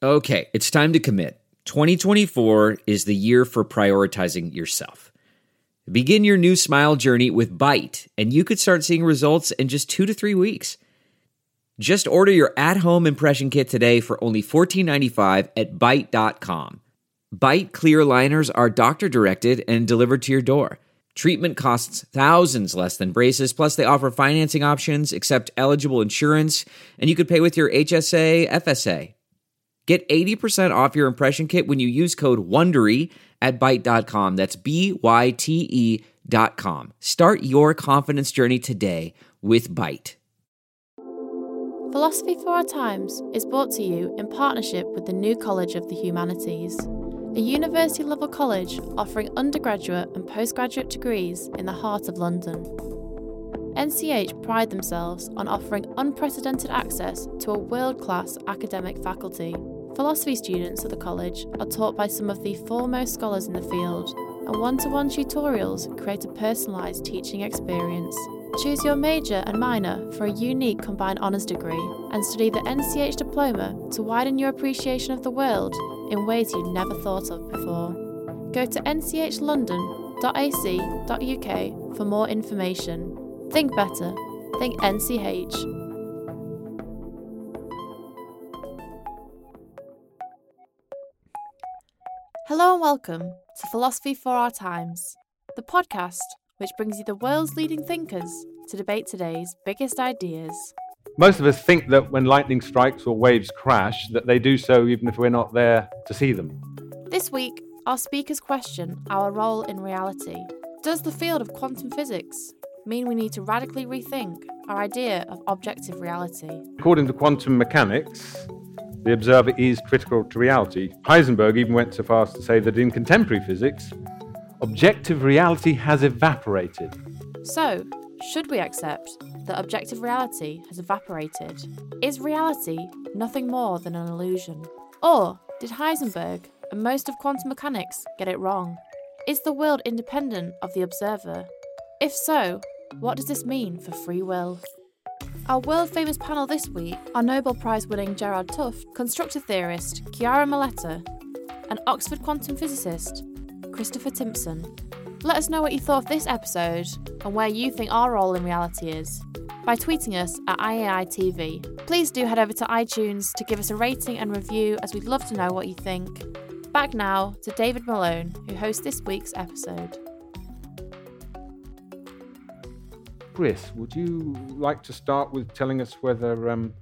Okay, it's time to commit. 2024 is the year for prioritizing yourself. Begin your new smile journey with Byte, and you could start seeing results in just 2 to 3 weeks. Just order your at-home impression kit today for only $14.95 at Byte.com. Byte clear liners are doctor-directed and delivered to your door. Treatment costs thousands less than braces, plus they offer financing options, accept eligible insurance, and you could pay with your HSA, FSA. Get 80% off your impression kit when you use code WONDERY at Byte.com. That's BYTE.com. Start your confidence journey today with Byte. Philosophy for Our Times is brought to you in partnership with the New College of the Humanities, a university-level college offering undergraduate and postgraduate degrees in the heart of London. NCH pride themselves on offering unprecedented access to a world-class academic faculty. Philosophy students at the college are taught by some of the foremost scholars in the field, and one-to-one tutorials create a personalised teaching experience. Choose your major and minor for a unique combined honours degree and study the NCH diploma to widen your appreciation of the world in ways you never thought of before. Go to nchlondon.ac.uk for more information. Think better. Think NCH. Hello and welcome to Philosophy for Our Times, the podcast which brings you the world's leading thinkers to debate today's biggest ideas. Most of us think that when lightning strikes or waves crash, that they do so even if we're not there to see them. This week, our speakers question our role in reality. Does the field of quantum physics mean we need to radically rethink our idea of objective reality? According to quantum mechanics, the observer is critical to reality. Heisenberg even went so far as to say that in contemporary physics, objective reality has evaporated. So, should we accept that objective reality has evaporated? Is reality nothing more than an illusion? Or did Heisenberg and most of quantum mechanics get it wrong? Is the world independent of the observer? If so, what does this mean for free will? Our world-famous panel this week are Nobel Prize-winning Gerard Tufte, constructor theorist Chiara Milletta, and Oxford quantum physicist Christopher Timpson. Let us know what you thought of this episode and where you think our role in reality is by tweeting us at IAITV. Please do head over to iTunes to give us a rating and review, as we'd love to know what you think. Back now to David Malone, who hosts this week's episode. Chris, would you like to start with telling us whether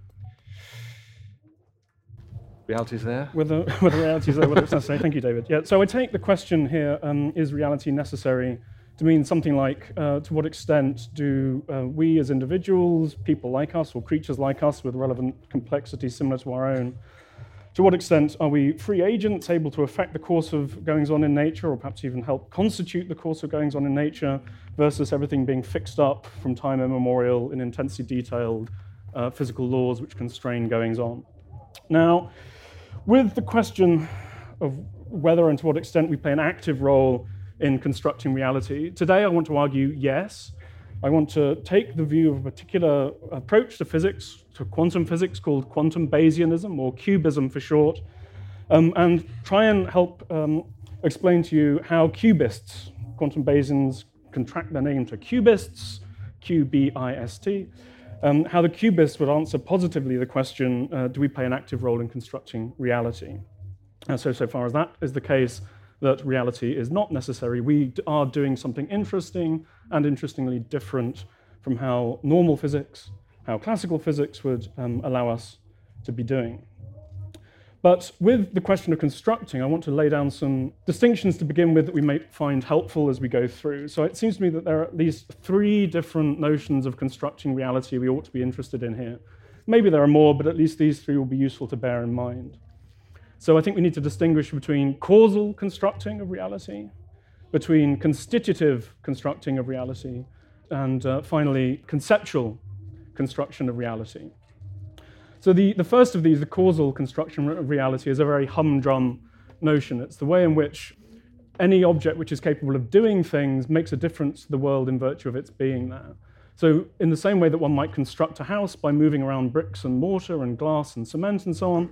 reality is there? Whether reality is there, whether it's necessary. Thank you, David. Yeah, so I take the question here, is reality necessary, to mean something like, to what extent do we as individuals, people like us, or creatures like us with relevant complexity similar to our own, to what extent are we free agents able to affect the course of goings-on in nature, or perhaps even help constitute the course of goings-on in nature, versus everything being fixed up from time immemorial in intensely detailed physical laws which constrain goings-on? Now, with the question of whether and to what extent we play an active role in constructing reality, today I want to argue yes. I want to take the view of a particular approach to physics, to quantum physics, called quantum Bayesianism, or cubism for short, and try and help explain to you how cubists, quantum Bayesians, contract their name to cubists, Q-B-I-S-T, how the cubists would answer positively the question, do we play an active role in constructing reality? So far as that is the case, that reality is not necessary. We are doing something interesting and interestingly different from how normal physics, how classical physics would allow us to be doing. But with the question of constructing, I want to lay down some distinctions to begin with that we may find helpful as we go through. So it seems to me that there are at least 3 different notions of constructing reality we ought to be interested in here. Maybe there are more, but at least these 3 will be useful to bear in mind. So I think we need to distinguish between causal constructing of reality, between constitutive constructing of reality, and finally, conceptual construction of reality. So the first of these, the causal construction of reality, is a very humdrum notion. It's the way in which any object which is capable of doing things makes a difference to the world in virtue of its being there. So in the same way that one might construct a house by moving around bricks and mortar and glass and cement and so on,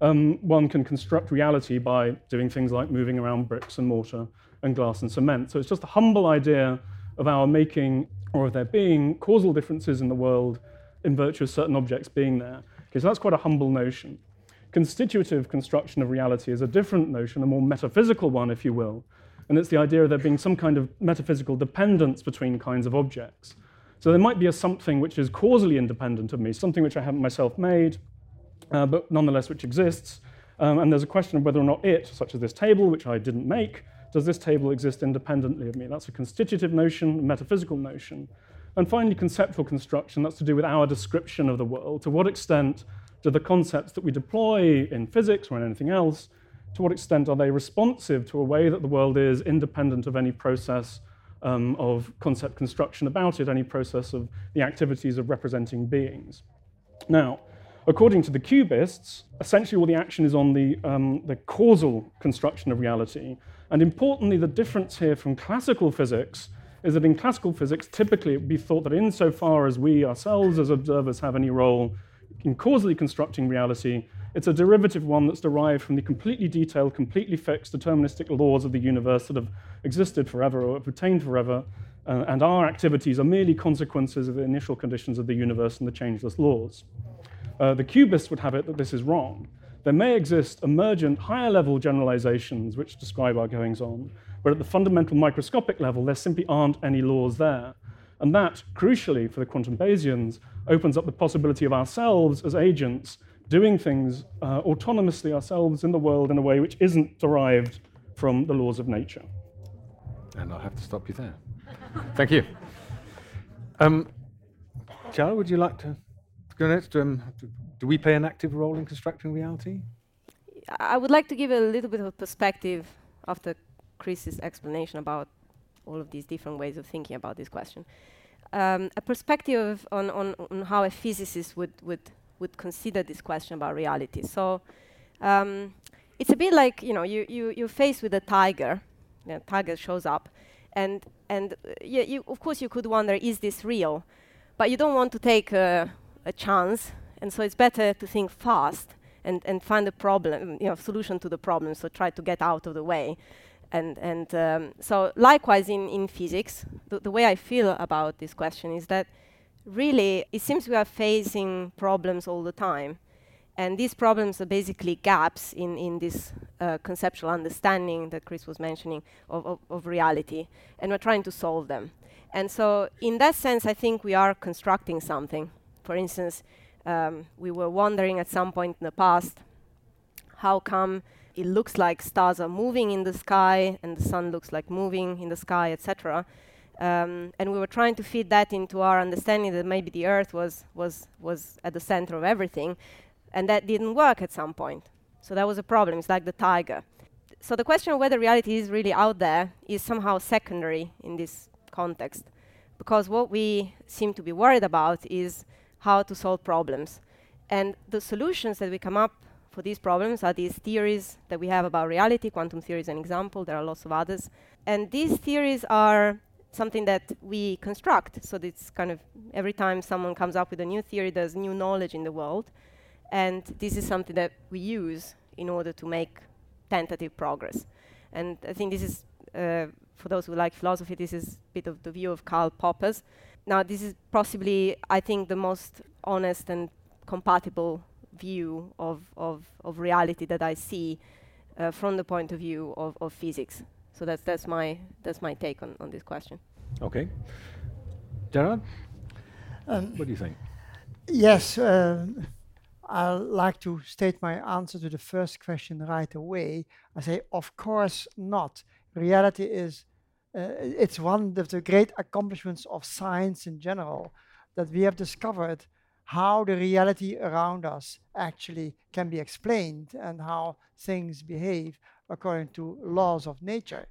one can construct reality by doing things like moving around bricks and mortar and glass and cement. So it's just a humble idea of our making, or of there being, causal differences in the world in virtue of certain objects being there. Okay, so that's quite a humble notion. Constitutive construction of reality is a different notion, a more metaphysical one, if you will, and it's the idea of there being some kind of metaphysical dependence between kinds of objects. So there might be a something which is causally independent of me, something which I haven't myself made, but nonetheless which exists, and there's a question of whether or not it, such as this table, which I didn't make, does this table exist independently of me? That's a constitutive notion, a metaphysical notion. And finally, conceptual construction, that's to do with our description of the world. To what extent do the concepts that we deploy in physics or in anything else, to what extent are they responsive to a way that the world is independent of any process of concept construction about it, any process of the activities of representing beings? Now, according to the cubists, essentially all the action is on the causal construction of reality. And importantly, the difference here from classical physics is that in classical physics, typically it would be thought that insofar as we ourselves as observers have any role in causally constructing reality, it's a derivative one that's derived from the completely detailed, completely fixed, deterministic laws of the universe that have existed forever or have retained forever, and our activities are merely consequences of the initial conditions of the universe and the changeless laws. The cubists would have it that this is wrong. There may exist emergent, higher-level generalizations which describe our goings-on, but at the fundamental microscopic level, there simply aren't any laws there. And that, crucially for the quantum Bayesians, opens up the possibility of ourselves as agents doing things autonomously ourselves in the world in a way which isn't derived from the laws of nature. And I'll have to stop you there. Thank you. Charles, would you like to go next? Do we play an active role in constructing reality? I would like to give a little bit of a perspective after Chris's explanation about all of these different ways of thinking about this question. A perspective on how a physicist would consider this question about reality. So it's a bit like, you're faced with a tiger. The tiger shows up, and of course you could wonder, is this real? But you don't want to take a chance, and so it's better to think fast and find a problem, solution to the problem. So try to get out of the way. And so likewise in physics, the way I feel about this question is that really it seems we are facing problems all the time. And these problems are basically gaps in this conceptual understanding that Chris was mentioning of reality. And we're trying to solve them. And so in that sense, I think we are constructing something. For instance, we were wondering at some point in the past, how come it looks like stars are moving in the sky and the sun looks like moving in the sky, etc. And we were trying to fit that into our understanding that maybe the Earth was at the center of everything, and that didn't work at some point. So that was a problem. It's like the tiger. So the question of whether reality is really out there is somehow secondary in this context, because what we seem to be worried about is how to solve problems. And the solutions that we come up for these problems are these theories that we have about reality. Quantum theory is an example. There are lots of others. And these theories are something that we construct. So it's kind of every time someone comes up with a new theory, there's new knowledge in the world. And this is something that we use in order to make tentative progress. And I think this is, for those who like philosophy, this is a bit of the view of Karl Popper's. Now, this is possibly, I think, the most honest and compatible view of reality that I see from the point of view of physics. So that's my take on this question. Okay. Gerard? What do you think? Yes, I'd like to state my answer to the first question right away. I say, of course not. Reality is, it's one of the great accomplishments of science in general, that we have discovered how the reality around us actually can be explained and how things behave according to laws of nature.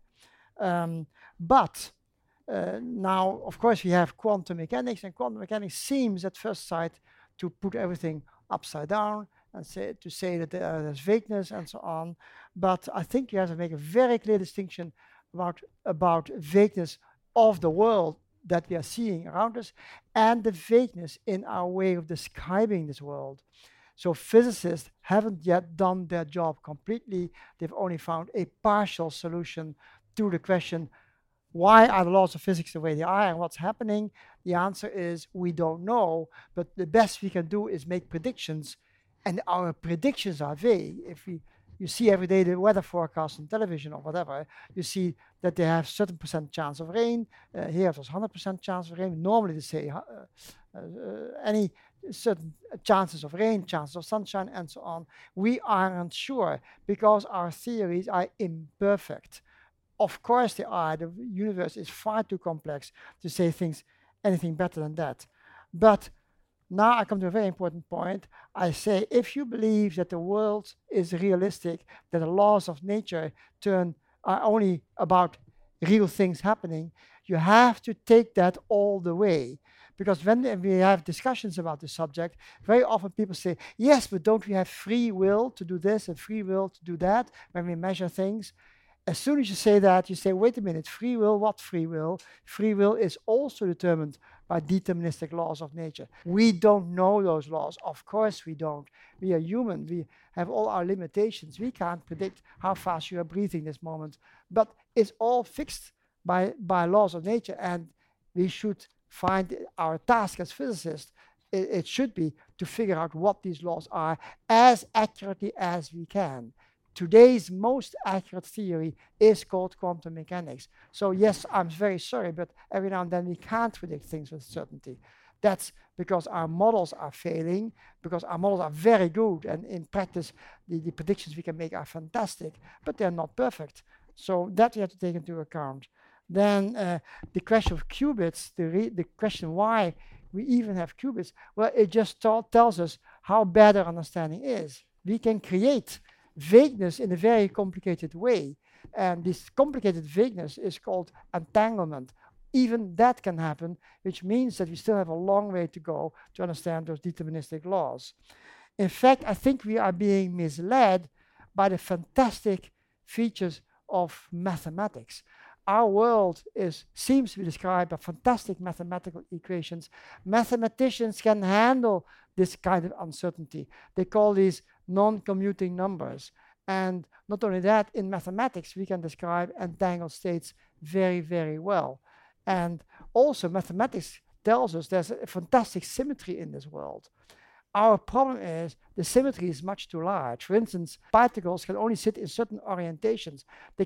But now, of course, we have quantum mechanics, and quantum mechanics seems at first sight to put everything upside down and to say that there's vagueness and so on. But I think you have to make a very clear distinction about vagueness of the world that we are seeing around us and the vagueness in our way of describing this world. So physicists haven't yet done their job completely. They've only found a partial solution to the question, why are the laws of physics the way they are and what's happening? The answer is we don't know, but the best we can do is make predictions, and our predictions are vague. If you see every day the weather forecast on television or whatever, you see that they have certain percent chance of rain. Here it was 100% chance of rain. Normally they say any certain chances of rain, chances of sunshine, and so on. We aren't sure because our theories are imperfect. Of course they are. The universe is far too complex to say anything better than that. But now I come to a very important point. I say, if you believe that the world is realistic, that the laws of nature are only about real things happening, you have to take that all the way. Because when we have discussions about the subject, very often people say, yes, but don't we have free will to do this and free will to do that when we measure things? As soon as you say that, you say, wait a minute, free will, what free will? Free will is also determined by deterministic laws of nature. We don't know those laws. Of course we don't. We are human. We have all our limitations. We can't predict how fast you are breathing this moment. But it's all fixed by laws of nature, and we should find our task as physicists, it should be to figure out what these laws are as accurately as we can. Today's most accurate theory is called quantum mechanics. So yes, I'm very sorry, but every now and then we can't predict things with certainty. That's because our models are failing, because our models are very good, and in practice the predictions we can make are fantastic, but they're not perfect. So that we have to take into account. Then the question of qubits, the question why we even have qubits, well, it just tells us how bad our understanding is. We can create vagueness in a very complicated way, and this complicated vagueness is called entanglement. Even that can happen, which means that we still have a long way to go to understand those deterministic laws. In fact, I think we are being misled by the fantastic features of mathematics. Our world seems to be described by fantastic mathematical equations. Mathematicians can handle this kind of uncertainty. They call these non-commuting numbers. And not only that, in mathematics, we can describe entangled states very, very well. And also, mathematics tells us there's a fantastic symmetry in this world. Our problem is the symmetry is much too large. For instance, particles can only sit in certain orientations.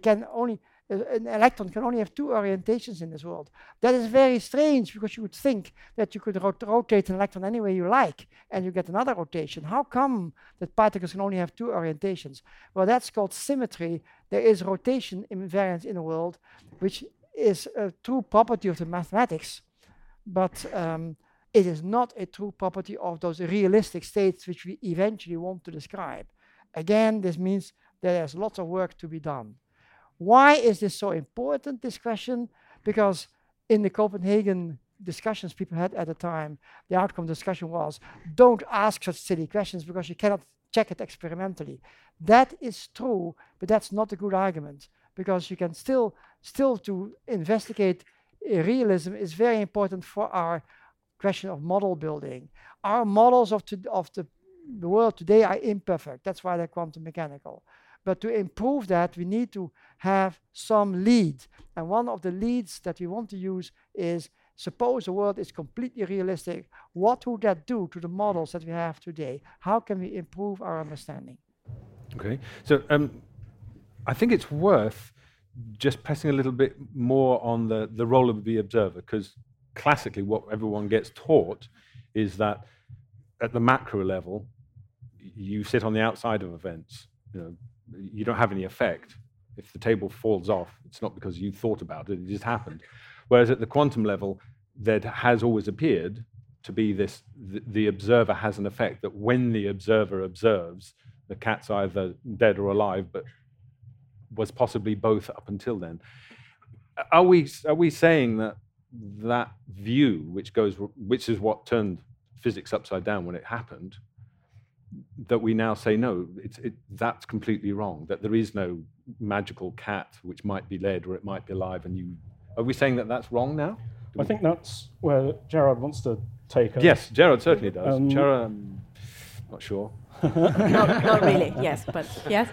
An electron can only have two orientations in this world. That is very strange, because you would think that you could rotate an electron any way you like and you get another rotation. How come that particles can only have two orientations? Well, that's called symmetry. There is rotation invariance in the world, which is a true property of the mathematics, but it is not a true property of those realistic states which we eventually want to describe. Again, this means that there's lots of work to be done. Why is this so important, this question? Because in the Copenhagen discussions people had at the time, the outcome of the discussion was, don't ask such silly questions because you cannot check it experimentally. That is true, but that's not a good argument, because you can still to investigate realism is very important for our question of model building. Our models of the world today are imperfect. That's why they're quantum mechanical. But to improve that, we need to have some lead. And one of the leads that we want to use is, suppose the world is completely realistic. What would that do to the models that we have today? How can we improve our understanding? Okay, so I think it's worth just pressing a little bit more on the role of the observer, because classically what everyone gets taught is that at the macro level, you sit on the outside of events. You don't have any effect. If the table falls off, it's not because you thought about it, it just happened. Whereas at the quantum level, there has always appeared to be this, the observer has an effect, that when the observer observes, the cat's either dead or alive, but was possibly both up until then. Are we saying that view, which is what turned physics upside down when it happened, that we now say, no, that's completely wrong, that there is no magical cat which might be dead or it might be alive, are we saying that that's wrong now? I think that's where Gerard wants to take us. Yes, Gerard certainly does. Gerard, I'm not sure. Not really, yes, but yes.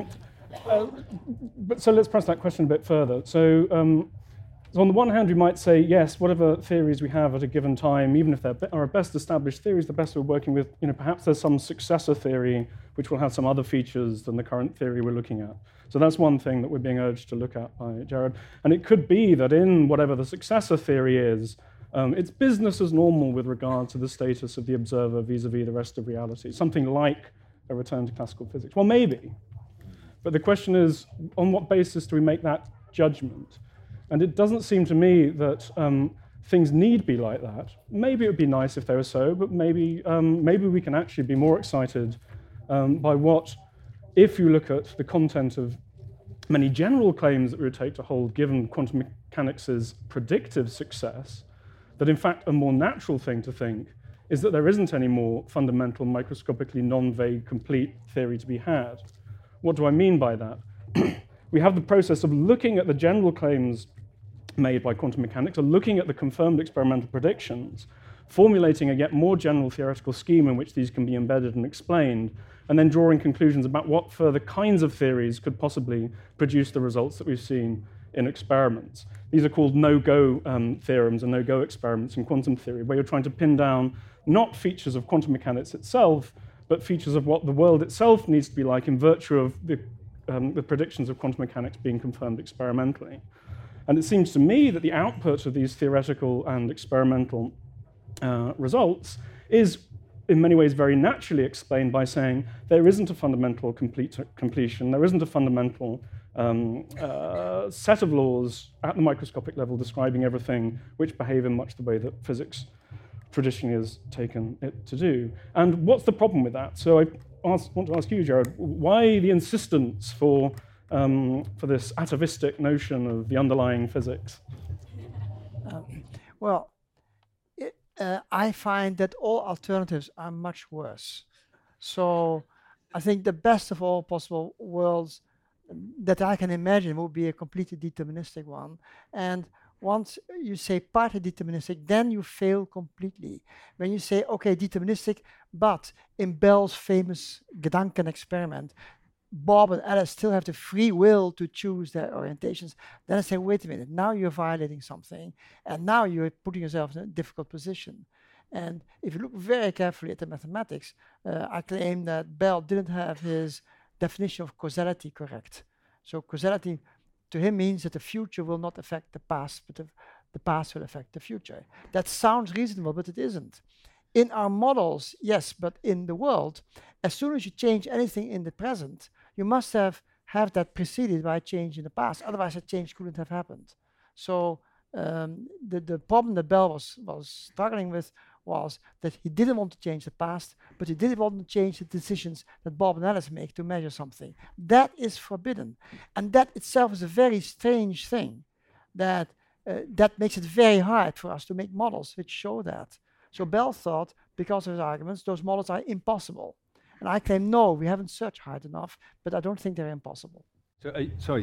But so let's press that question a bit further. So on the one hand, we might say, yes, whatever theories we have at a given time, even if they're our best established theories, the best we're working with, perhaps there's some successor theory which will have some other features than the current theory we're looking at. So that's one thing that we're being urged to look at by Jared. And it could be that in whatever the successor theory is, it's business as normal with regard to the status of the observer vis-a-vis the rest of reality, something like a return to classical physics. Well, maybe. But the question is, on what basis do we make that judgment? And it doesn't seem to me that things need be like that. Maybe it would be nice if they were so, but maybe we can actually be more excited by what, if you look at the content of many general claims that we would take to hold given quantum mechanics' predictive success, that in fact a more natural thing to think is that there isn't any more fundamental, microscopically non-vague, complete theory to be had. What do I mean by that? We have the process of looking at the general claims made by quantum mechanics, or looking at the confirmed experimental predictions, formulating a yet more general theoretical scheme in which these can be embedded and explained, and then drawing conclusions about what further kinds of theories could possibly produce the results that we've seen in experiments. These are called no-go theorems and no-go experiments in quantum theory, where you're trying to pin down not features of quantum mechanics itself, but features of what the world itself needs to be like in virtue of the predictions of quantum mechanics being confirmed experimentally. And it seems to me that the output of these theoretical and experimental results is in many ways very naturally explained by saying there isn't a fundamental completion, there isn't a fundamental set of laws at the microscopic level describing everything which behave in much the way that physics traditionally has taken it to do. And what's the problem with that? So I want to ask you, Jared, why the insistence for this atavistic notion of the underlying physics? I find that all alternatives are much worse. So I think the best of all possible worlds that I can imagine would be a completely deterministic one. And once you say partly deterministic, then you fail completely. When you say, okay, deterministic, but in Bell's famous Gedanken experiment, Bob and Alice still have the free will to choose their orientations, then I say, wait a minute, now you're violating something, and now you're putting yourself in a difficult position. And if you look very carefully at the mathematics, I claim that Bell didn't have his definition of causality correct. So causality to him means that the future will not affect the past, but the past will affect the future. That sounds reasonable, but it isn't. In our models, yes, but in the world, as soon as you change anything in the present, you must have that preceded by a change in the past. Otherwise, a change couldn't have happened. So the problem that Bell was struggling with was that he didn't want to change the past, but he didn't want to change the decisions that Bob and Alice make to measure something. That is forbidden. And that itself is a very strange thing that makes it very hard for us to make models which show that. So Bell thought, because of his arguments, those models are impossible. And I claim, no, we haven't searched hard enough, but I don't think they're impossible. So,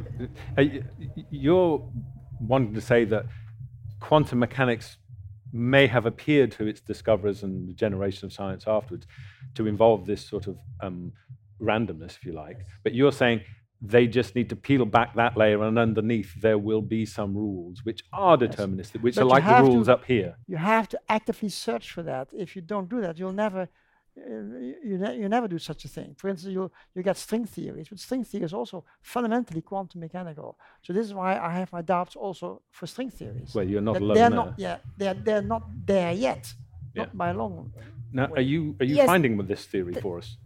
you're wanting to say that quantum mechanics may have appeared to its discoverers and the generation of science afterwards to involve this sort of randomness, if you like. But you're saying they just need to peel back that layer, and underneath there will be some rules which are deterministic, which are like the rules up here. You have to actively search for that. If you don't do that, you'll never... you never do such a thing. For instance, you get string theories, but string theory is also fundamentally quantum mechanical. So this is why I have my doubts also for string theories. Well, you're not alone they're not there yet, not by a long way. Now, are you finding with this theory for us?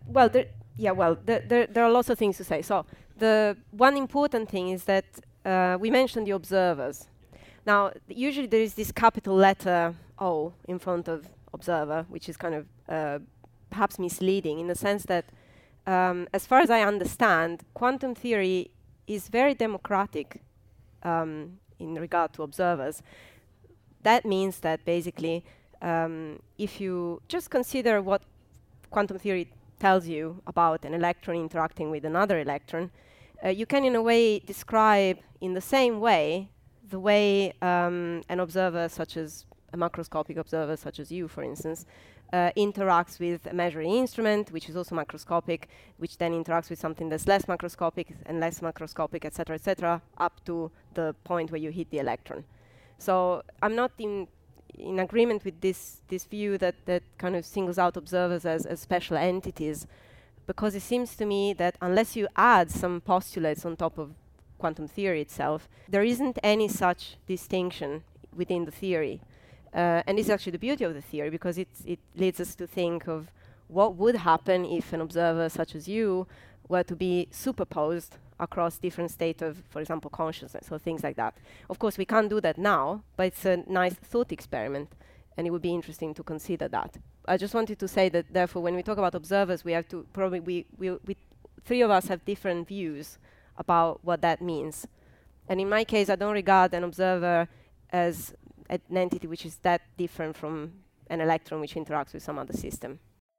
There are lots of things to say. So the one important thing is that we mentioned the observers. Now, usually there is this capital letter O in front of observer, which is kind of perhaps misleading in the sense that, as far as I understand, quantum theory is very democratic in regard to observers. That means that basically, if you just consider what quantum theory tells you about an electron interacting with another electron, you can in a way describe in the same way the way an observer such as a macroscopic observer such as you, for instance, interacts with a measuring instrument, which is also macroscopic, which then interacts with something that's less macroscopic and less macroscopic, et cetera, up to the point where you hit the electron. So I'm not in agreement with this view that kind of singles out observers as special entities, because it seems to me that unless you add some postulates on top of quantum theory itself, there isn't any such distinction within the theory. And this is actually the beauty of the theory, because it leads us to think of what would happen if an observer such as you were to be superposed across different states of, for example, consciousness or things like that. Of course, we can't do that now, but it's a nice thought experiment, and it would be interesting to consider that. I just wanted to say that, therefore, when we talk about observers, we have to probably, we three of us have different views about what that means. And in my case, I don't regard an observer as an entity which is that different from an electron which interacts with some other system.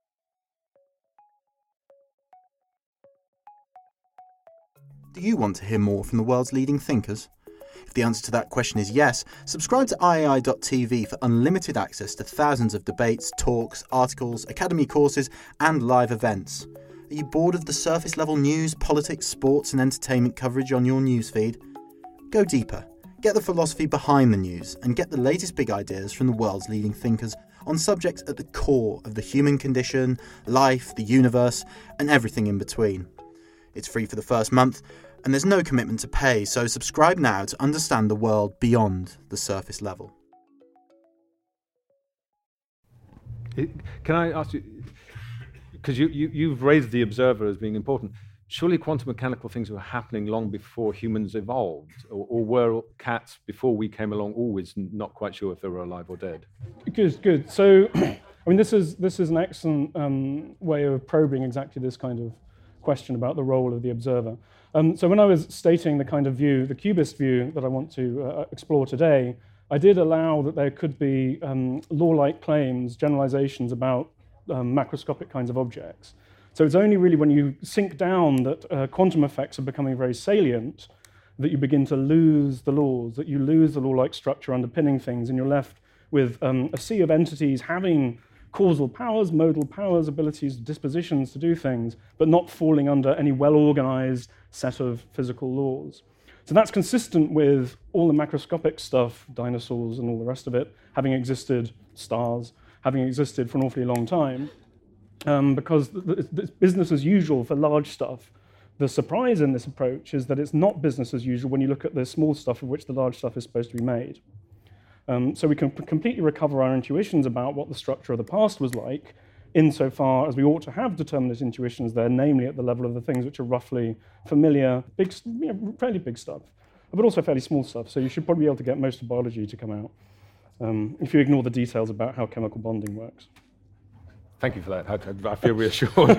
Do you want to hear more from the world's leading thinkers? If the answer to that question is yes, subscribe to IAI.tv for unlimited access to thousands of debates, talks, articles, academy courses, and live events. Are you bored of the surface level news, politics, sports, and entertainment coverage on your newsfeed? Go deeper. Get the philosophy behind the news and get the latest big ideas from the world's leading thinkers on subjects at the core of the human condition, life, the universe, and everything in between. It's free for the first month, and there's no commitment to pay, so subscribe now to understand the world beyond the surface level. Can I ask you, because you've raised the observer as being important, surely quantum mechanical things were happening long before humans evolved, or were cats, before we came along, always not quite sure if they were alive or dead? Good. So, I mean, this is an excellent way of probing exactly this kind of question about the role of the observer. So when I was stating the kind of view, the cubist view that I want to explore today, I did allow that there could be law-like claims, generalizations about macroscopic kinds of objects. So it's only really when you sink down that quantum effects are becoming very salient that you begin to lose the laws, that you lose the law-like structure underpinning things, and you're left with a sea of entities having causal powers, modal powers, abilities, dispositions to do things, but not falling under any well-organized set of physical laws. So that's consistent with all the macroscopic stuff, dinosaurs and all the rest of it, having existed, stars, having existed for an awfully long time, because it's business as usual for large stuff. The surprise in this approach is that it's not business as usual when you look at the small stuff of which the large stuff is supposed to be made. So we can completely recover our intuitions about what the structure of the past was like, insofar as we ought to have determinate intuitions there, namely at the level of the things which are roughly familiar, big, fairly big stuff, but also fairly small stuff. So you should probably be able to get most of biology to come out, if you ignore the details about how chemical bonding works. Thank you for that. I feel reassured.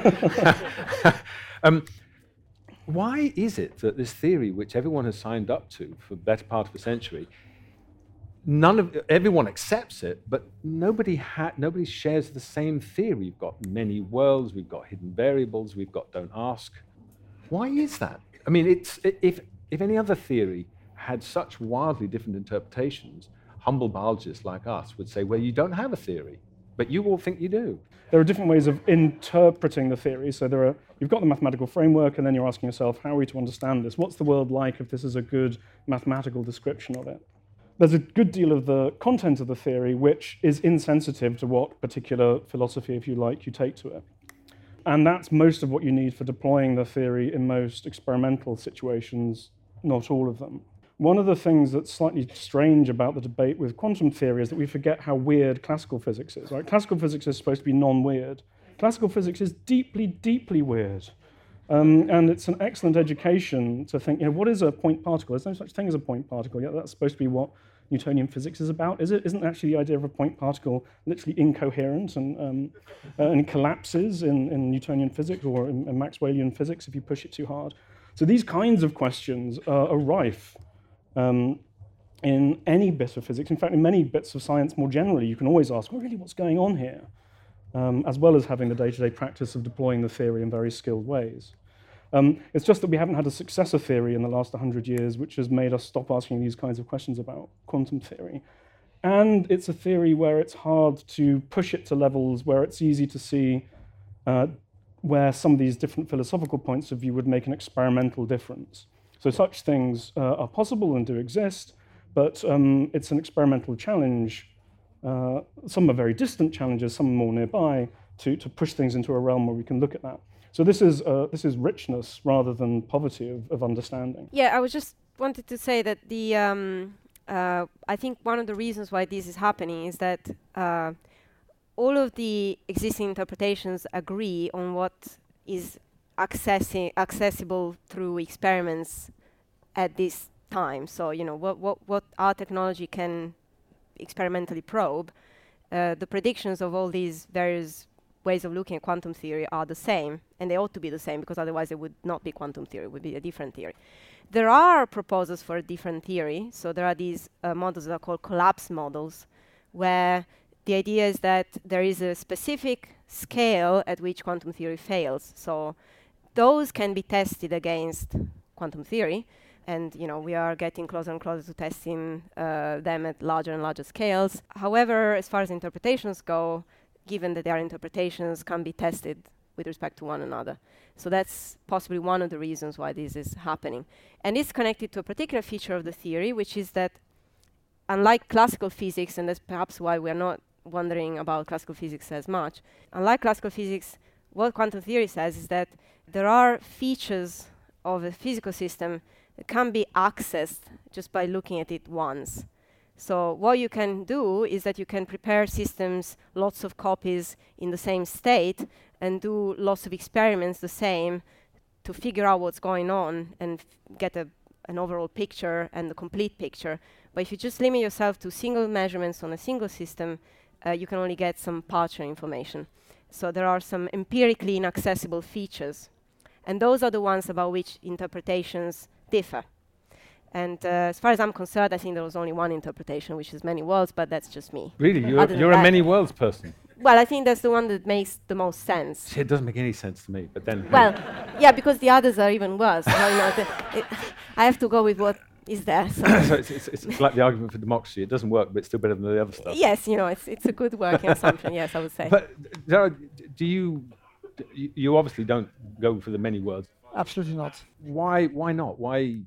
Why is it that this theory, which everyone has signed up to for the better part of a century, everyone accepts it, but nobody shares the same theory? We've got many worlds, we've got hidden variables, we've got don't ask. Why is that? I mean, if any other theory had such wildly different interpretations, humble biologists like us would say, well, you don't have a theory, but you all think you do. There are different ways of interpreting the theory. So you've got the mathematical framework, and then you're asking yourself, how are we to understand this? What's the world like if this is a good mathematical description of it? There's a good deal of the content of the theory which is insensitive to what particular philosophy, if you like, you take to it. And that's most of what you need for deploying the theory in most experimental situations, not all of them. One of the things that's slightly strange about the debate with quantum theory is that we forget how weird classical physics is. Right? Classical physics is supposed to be non-weird. Classical physics is deeply, deeply weird. And it's an excellent education to think, what is a point particle? There's no such thing as a point particle. Yet that's supposed to be what Newtonian physics is about. Isn't actually the idea of a point particle literally incoherent and collapses in Newtonian physics or in Maxwellian physics if you push it too hard? So these kinds of questions are rife in any bit of physics. In fact, in many bits of science more generally, you can always ask, well, really, what's going on here? As well as having the day-to-day practice of deploying the theory in very skilled ways. It's just that we haven't had a successor theory in the last 100 years, which has made us stop asking these kinds of questions about quantum theory. And it's a theory where it's hard to push it to levels where it's easy to see where some of these different philosophical points of view would make an experimental difference. So such things are possible and do exist, but it's an experimental challenge. Some are very distant challenges, some are more nearby, to push things into a realm where we can look at that. So this is richness rather than poverty of understanding. Yeah, I was just wanted to say that I think one of the reasons why this is happening is that all of the existing interpretations agree on what is accessible through experiments at this time. So, what our technology can experimentally probe, the predictions of all these various ways of looking at quantum theory are the same, and they ought to be the same, because otherwise it would not be quantum theory, it would be a different theory. There are proposals for a different theory. So there are these models that are called collapse models, where the idea is that there is a specific scale at which quantum theory fails. So those can be tested against quantum theory, and we are getting closer and closer to testing them at larger and larger scales. However, as far as interpretations go, given that their interpretations can be tested with respect to one another. So that's possibly one of the reasons why this is happening. And it's connected to a particular feature of the theory, which is that unlike classical physics, and that's perhaps why we're not wondering about classical physics as much, unlike classical physics, what quantum theory says is that there are features of a physical system that can be accessed just by looking at it once. So what you can do is that you can prepare systems, lots of copies in the same state, and do lots of experiments the same to figure out what's going on and get an overall picture and the complete picture. But if you just limit yourself to single measurements on a single system, you can only get some partial information. So there are some empirically inaccessible features. And those are the ones about which interpretations differ. And as far as I'm concerned, I think there was only one interpretation, which is many worlds, but that's just me. Really? You're a many worlds person? Well, I think that's the one that makes the most sense. It doesn't make any sense to me, but then... Well, yeah, because the others are even worse. So, I have to go with what is there. So, so it's like the argument for democracy. It doesn't work, but it's still better than the other stuff. Yes, it's a good working assumption, yes, I would say. But do you obviously don't go for the many worlds. Absolutely not. Why not? Why...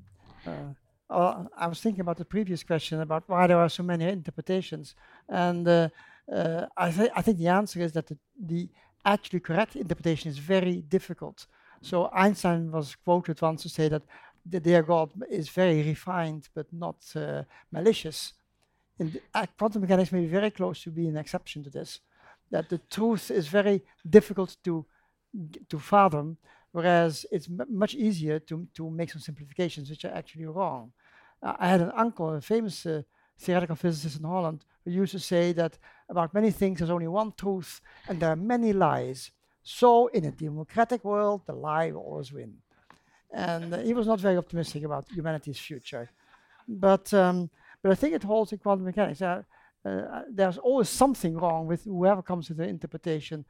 I was thinking about the previous question about why there are so many interpretations, and I think the answer is that the actually correct interpretation is very difficult. So Einstein was quoted once to say that the dear God is very refined but not malicious. And quantum mechanics may be very close to being an exception to this, that the truth is very difficult to fathom, whereas it's much easier to make some simplifications which are actually wrong. I had an uncle, a famous theoretical physicist in Holland, who used to say that about many things there's only one truth and there are many lies. So in a democratic world, the lie will always win. And he was not very optimistic about humanity's future. But I think it holds in quantum mechanics. There's always something wrong with whoever comes with the interpretation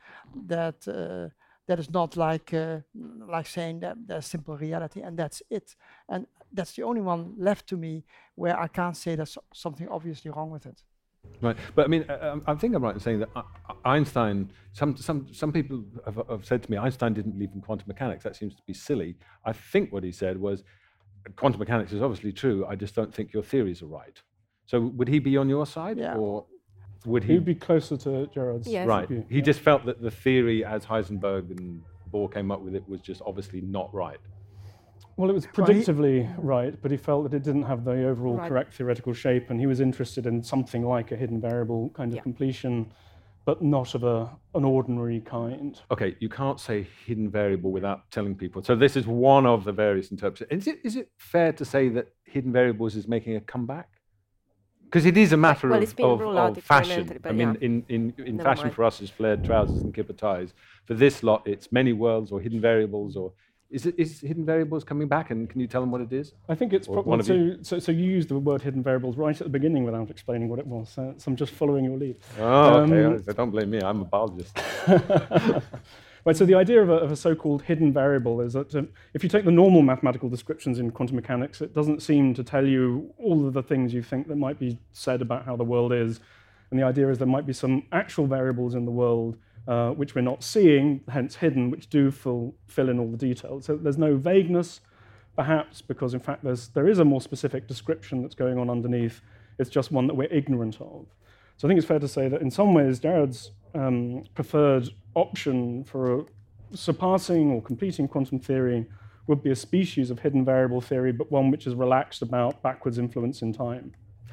that is not like saying that there's simple reality and that's it. And that's the only one left to me where I can't say there's something obviously wrong with it. Right, but I mean, I think I'm right in saying that Einstein. Some people have said to me, Einstein didn't believe in quantum mechanics. That seems to be silly. I think what he said was, quantum mechanics is obviously true. I just don't think your theories are right. So would he be on your side, or would he? He'd be closer to Gerard's. Yes. Right. view. He just felt that the theory, as Heisenberg and Bohr came up with it, was just obviously not right. Well, it was predictably right, but he felt that it didn't have the overall correct theoretical shape, and he was interested in something like a hidden variable kind of completion, but not of an ordinary kind. Okay, you can't say hidden variable without telling people. So this is one of the various interpretations. Is it fair to say that hidden variables is making a comeback? Because it is a matter of fashion. I mean, in fashion for us is flared trousers and kipper ties. For this lot, it's many worlds or hidden variables or... Is hidden variables coming back, and can you tell them what it is? I think it's probably so you used the word hidden variables right at the beginning without explaining what it was. So I'm just following your lead. Oh, okay. Don't blame me. I'm a biologist. Right, so the idea of a so-called hidden variable is that if you take the normal mathematical descriptions in quantum mechanics, it doesn't seem to tell you all of the things you think that might be said about how the world is. And the idea is there might be some actual variables in the world which we're not seeing, hence hidden, which do fill in all the details. So there's no vagueness, perhaps, because in fact there is a more specific description that's going on underneath. It's just one that we're ignorant of. So I think it's fair to say that in some ways Jared's preferred option for surpassing or completing quantum theory would be a species of hidden variable theory, but one which is relaxed about backwards influence in time.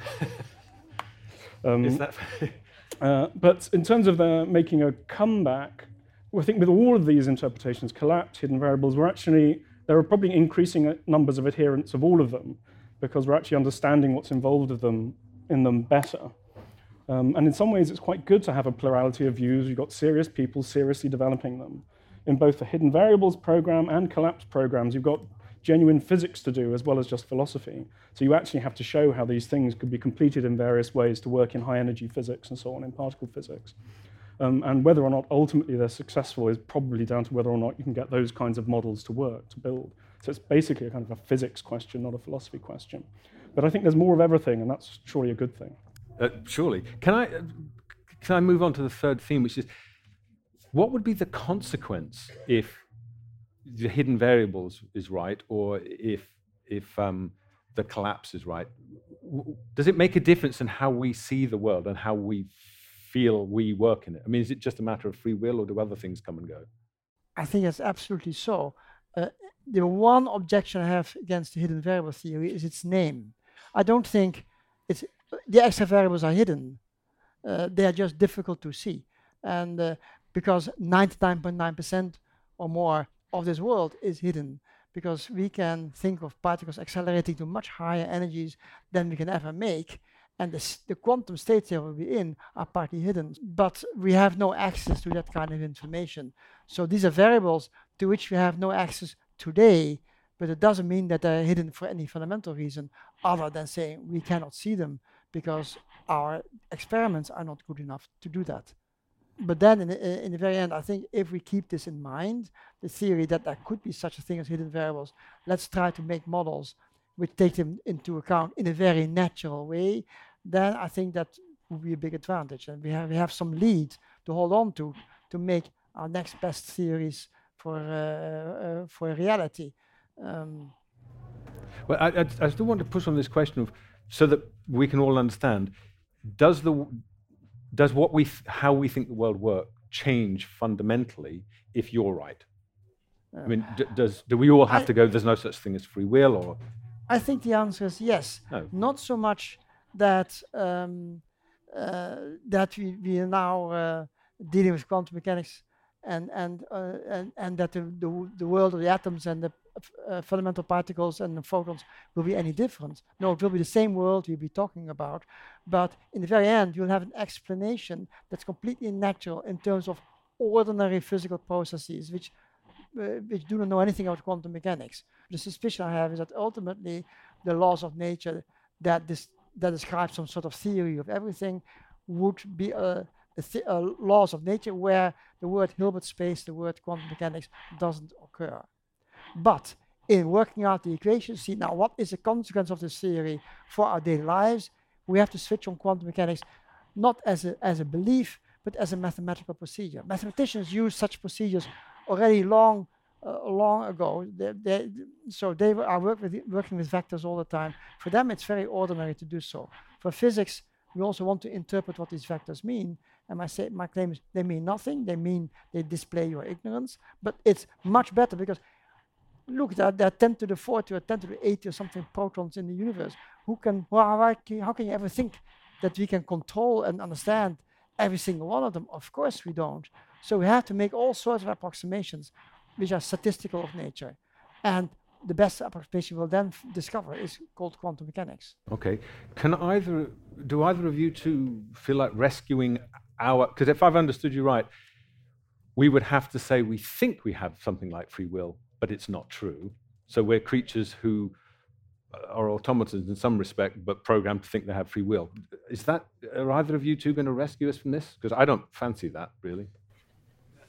Is that but in terms of making a comeback, I think with all of these interpretations, collapsed, hidden variables, there are probably increasing numbers of adherents of all of them, because we're actually understanding what's involved in them better. And in some ways, it's quite good to have a plurality of views. You've got serious people seriously developing them. In both the hidden variables program and collapse programs, you've got genuine physics to do as well as just philosophy. So you actually have to show how these things could be completed in various ways to work in high energy physics and so on, in particle physics. And whether or not ultimately they're successful is probably down to whether or not you can get those kinds of models to work, to build. So it's basically a kind of a physics question, not a philosophy question. But I think there's more of everything, and that's surely a good thing. Surely. Can I move on to the third theme, which is, what would be the consequence if the hidden variables is right, or if the collapse is right? Does it make a difference in how we see the world and how we feel we work in it? I mean, is it just a matter of free will, or do other things come and go? I think it's absolutely so. The one objection I have against the hidden variable theory is its name. I don't think the extra variables are hidden. They are just difficult to see. And because 99.9% or more of this world is hidden, because we can think of particles accelerating to much higher energies than we can ever make. And the quantum states they will be in are partly hidden. But we have no access to that kind of information. So these are variables to which we have no access today, but it doesn't mean that they're hidden for any fundamental reason other than saying we cannot see them because our experiments are not good enough to do that. But then in the very end, I think if we keep this in mind, the theory that there could be such a thing as hidden variables, let's try to make models which take them into account in a very natural way, then I think that would be a big advantage. And we have some lead to hold on to make our next best theories for reality. Well, I still want to push on this question of, so that we can all understand, how we think the world works change fundamentally if you're right? I mean, do we all have to go, there's no such thing as free will, or? I think the answer is yes. No. Not so much that that we are now dealing with quantum mechanics and that the world of the atoms and the fundamental particles and the photons will be any different. No, it will be the same world we'll be talking about, but in the very end you'll have an explanation that's completely natural in terms of ordinary physical processes which do not know anything about quantum mechanics. The suspicion I have is that ultimately the laws of nature that describe some sort of theory of everything would be laws of nature where the word Hilbert space, the word quantum mechanics doesn't occur. But in working out the equations, see now what is the consequence of this theory for our daily lives, we have to switch on quantum mechanics not as a belief, but as a mathematical procedure. Mathematicians use such procedures already long ago. So they are working with vectors all the time. For them, it's very ordinary to do so. For physics, we also want to interpret what these vectors mean. And my claim is they mean nothing. They display your ignorance. But it's much better because look, there are 10 to the 40 or 10 to the 80 or something protons in the universe. How can you ever think that we can control and understand every single one of them? Of course we don't. So we have to make all sorts of approximations which are statistical of nature. And the best approximation we'll then discover is called quantum mechanics. Okay. Do either of you two feel like rescuing because if I've understood you right, we would have to say we think we have something like free will, but it's not true. So we're creatures who are automatons in some respect, but programmed to think they have free will. Are either of you two going to rescue us from this? Because I don't fancy that, really.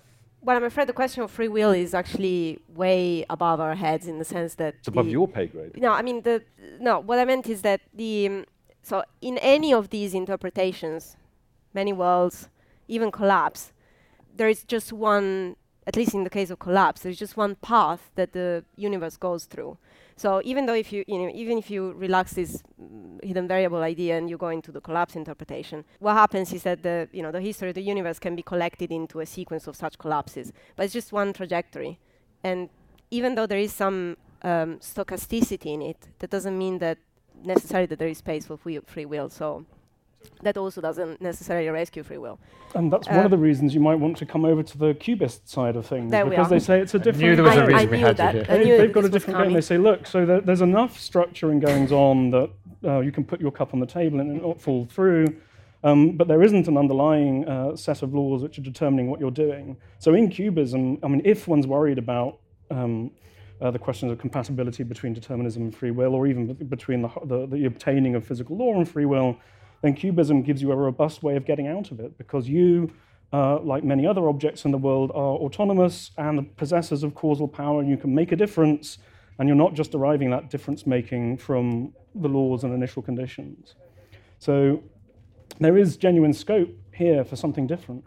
Well, I'm afraid the question of free will is actually way above our heads in the sense that It's above your pay grade. No, I mean what I meant is that so in any of these interpretations, many worlds, even collapse, there is just one. At least in the case of collapse, there's just one path that the universe goes through. So even though even if you relax this hidden variable idea and you go into the collapse interpretation, what happens is that the history of the universe can be collected into a sequence of such collapses, but it's just one trajectory. And even though there is some stochasticity in it, that doesn't mean that necessarily that there is space for free will. So that also doesn't necessarily rescue free will. And that's one of the reasons you might want to come over to the cubist side of things, because they say it's a different. I knew there was a reason we had to here. They've got a different game. They say, look, so there's enough structure and goings on that you can put your cup on the table and it not fall through, but there isn't an underlying set of laws which are determining what you're doing. So in cubism, I mean, if one's worried about the questions of compatibility between determinism and free will, or even between the obtaining of physical law and free will, then cubism gives you a robust way of getting out of it, because you, like many other objects in the world, are autonomous and possessors of causal power, and you can make a difference, and you're not just deriving that difference-making from the laws and initial conditions. So there is genuine scope here for something different.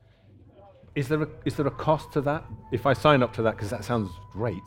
Is there a cost to that? If I sign up to that, because that sounds great,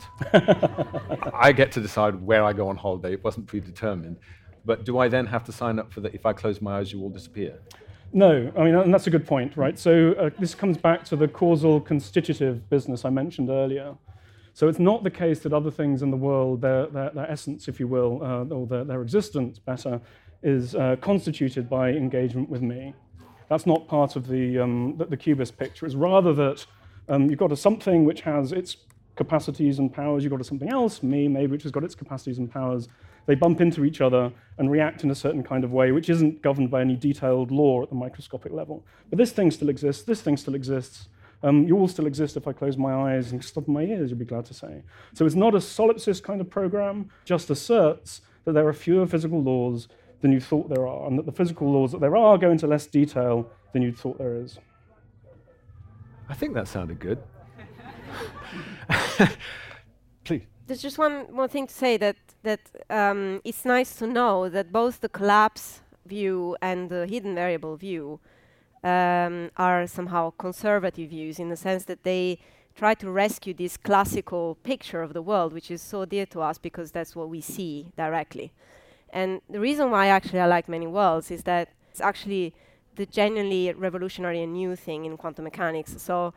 I get to decide where I go on holiday. It wasn't predetermined. But do I then have to sign up for that? If I close my eyes, you all disappear? No, I mean, and that's a good point, right? So this comes back to the causal constitutive business I mentioned earlier. So it's not the case that other things in the world, their essence, if you will, or their existence, better, is constituted by engagement with me. That's not part of the cubist picture. It's rather that you've got a something which has its capacities and powers. You've got a something else, me, maybe, which has got its capacities and powers. They bump into each other and react in a certain kind of way, which isn't governed by any detailed law at the microscopic level. But this thing still exists, this thing still exists. You all still exist if I close my eyes and stop my ears, you'll be glad to say. So it's not a solipsist kind of program, just asserts that there are fewer physical laws than you thought there are, and that the physical laws that there are go into less detail than you thought there is. I think that sounded good. Please. There's just one more thing to say, that it's nice to know that both the collapse view and the hidden variable view are somehow conservative views, in the sense that they try to rescue this classical picture of the world, which is so dear to us because that's what we see directly. And the reason why actually I like many worlds is that it's actually the genuinely revolutionary and new thing in quantum mechanics. So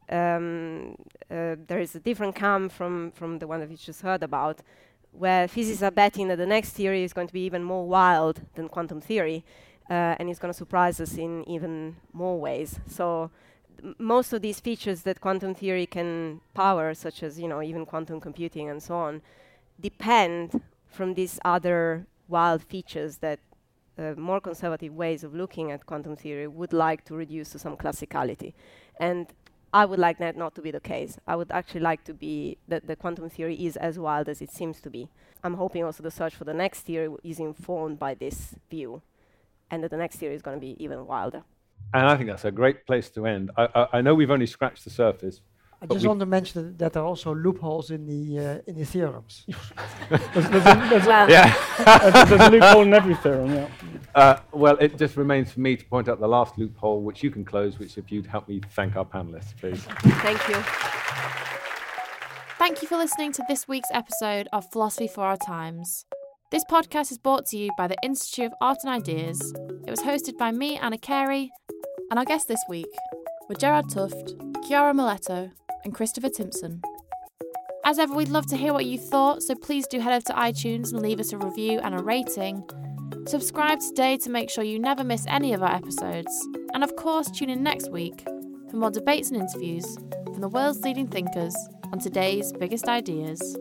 there is a different camp from the one that we just heard about, where physicists are betting that the next theory is going to be even more wild than quantum theory, and it's going to surprise us in even more ways. So most of these features that quantum theory can power, such as even quantum computing and so on, depend from these other wild features that more conservative ways of looking at quantum theory would like to reduce to some classicality. And I would like that not to be the case. I would actually like to be that the quantum theory is as wild as it seems to be. I'm hoping also the search for the next theory is informed by this view, and that the next theory is going to be even wilder. And I think that's a great place to end. I know we've only scratched the surface. I just want to mention that there are also loopholes in the theorems. There's a loophole in every theorem, yeah. Well, it just remains for me to point out the last loophole, which you can close, which if you'd help me thank our panelists, please. Thank you. Thank you for listening to this week's episode of Philosophy for Our Times. This podcast is brought to you by the Institute of Art and Ideas. It was hosted by me, Anna Carey, and our guests this week were Gerard Tuft, Chiara Miletto, and Christopher Timpson. As ever, we'd love to hear what you thought, so please do head over to iTunes and leave us a review and a rating. Subscribe today to make sure you never miss any of our episodes. And of course, tune in next week for more debates and interviews from the world's leading thinkers on today's biggest ideas.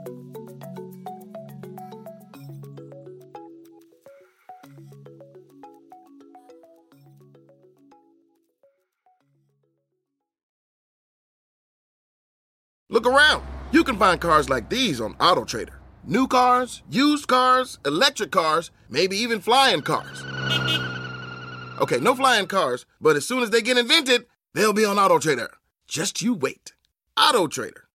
Look around. You can find cars like these on AutoTrader. New cars, used cars, electric cars, maybe even flying cars. Okay, no flying cars, but as soon as they get invented, they'll be on AutoTrader. Just you wait. AutoTrader.